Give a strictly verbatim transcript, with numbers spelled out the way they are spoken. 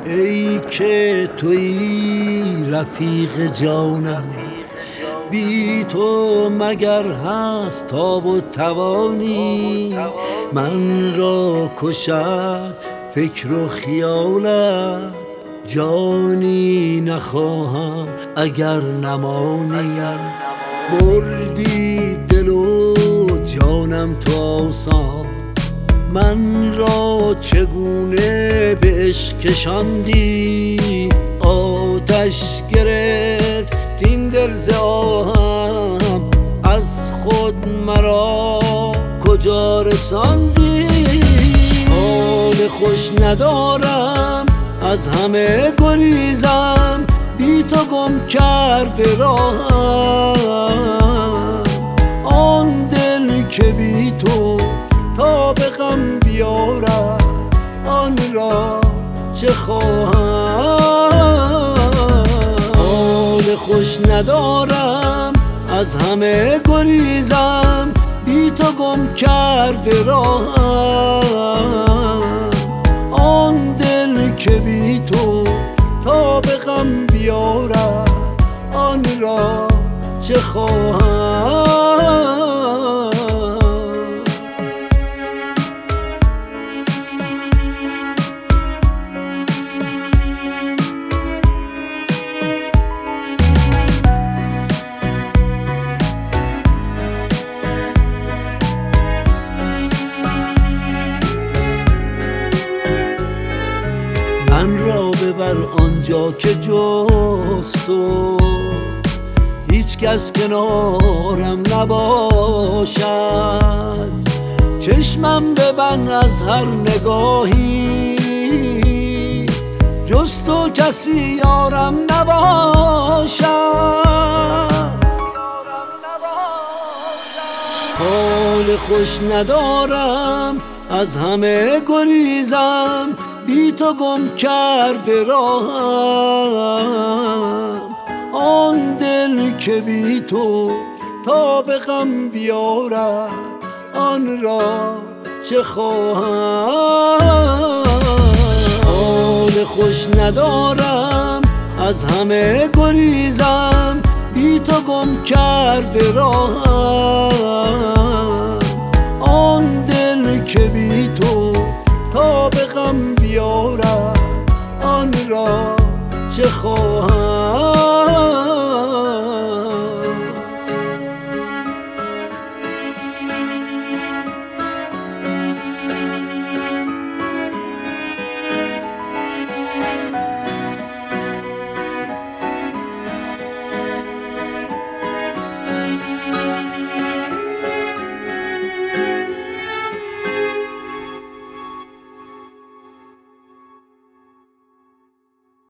ای که تویی رفیق جانم، بی تو مگر هست تاب و توانی من را کشد فکر و خیالت؟ جانی نخواهم اگر نمانی، بردی دل و جانم تو آسان، من را چگونه به عشق کشاندی؟ آتش گرفت این دل ز آهم، از خود مرا کجا رساندی؟ حال خوش ندارم از همه گریزم، بی تو گم کرده راهم. آن دل که بی تو تا به غم بیارد، آن را چه خواهم؟ حال خوش ندارم از همه گریزم، بی تو گم کرده راهم. آن دل که بی تو تا به غم بیارد، آن را چه خواهم؟ من را ببر آنجا که جز تو هیچ کس کنارم نباشد، چشمم ببند از هر نگاهی، جز تو کسی یارم نباشد. حال خوش ندارم از همه گریزم، بی تو گم کرده راهم. آن دل که بی تو تا به غم بیارد، آن را چه خواهم؟ حال خوش ندارم از همه گریزم، بی تو گم کرده راهم. آن دل که بی تو